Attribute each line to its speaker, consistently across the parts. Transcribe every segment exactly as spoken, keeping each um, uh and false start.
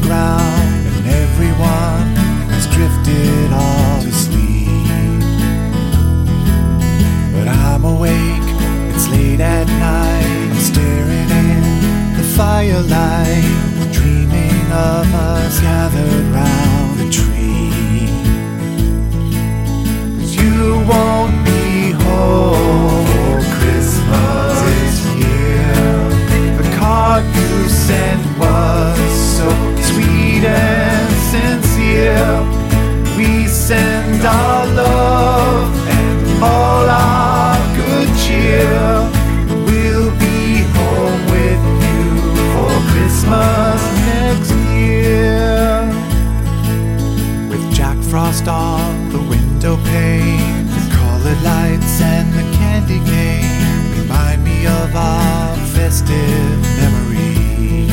Speaker 1: ground, and everyone has drifted off to sleep. But I'm awake, it's late at night, I'm staring in the firelight, dreaming of us gathered round the tree. 'Cause you won't be home, Christmas is here. The card you sent was so sweet and sincere. We send our love and all our good cheer. We'll be home with you for Christmas next year. With Jack Frost on the window pane, the colored lights and the candy cane remind me of our festive memories.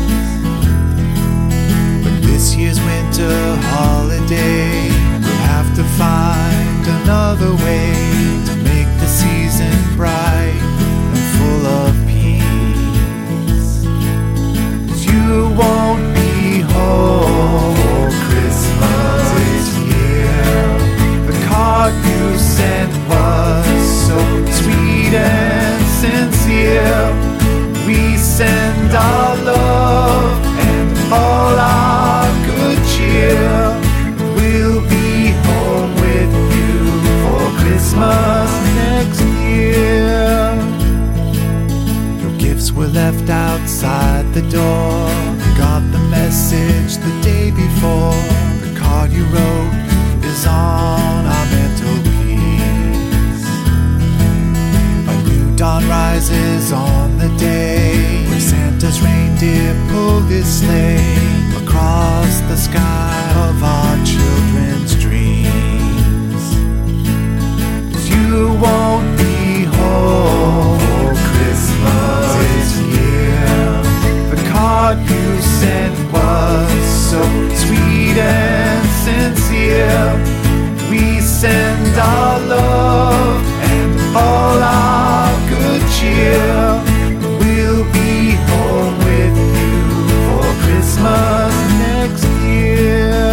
Speaker 1: But this year's winter holiday, we'll have to find another way to make the season bright and full of peace. 'Cause you won't be home, Christmas is here. The card you sent was so sweet and sincere. We send our love and all our good cheer. We'll be home with you for Christmas next year. Your gifts were left outside the door. Got the message the day before. The card you wrote is on our mantelpiece. A new dawn rises on the day when Santa's reindeer pulled his sleigh across the sky of our children's dreams. 'Cause you won't be home, Christmas is here. The card you sent was so sweet and sincere. We send our love and all our good cheer. We'll be home with you for Christmas next year.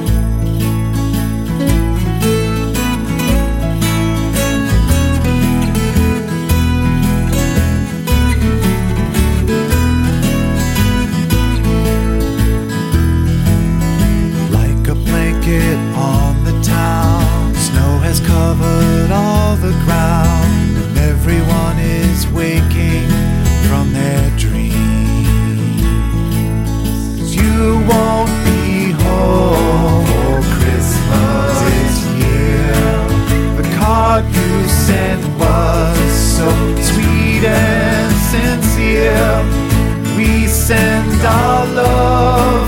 Speaker 1: Like a blanket on the town, snow has covered all the ground, and everyone is waking from their dreams. 'Cause you won't be home, Christmas is here. The card you sent was so sweet and sincere. We send our love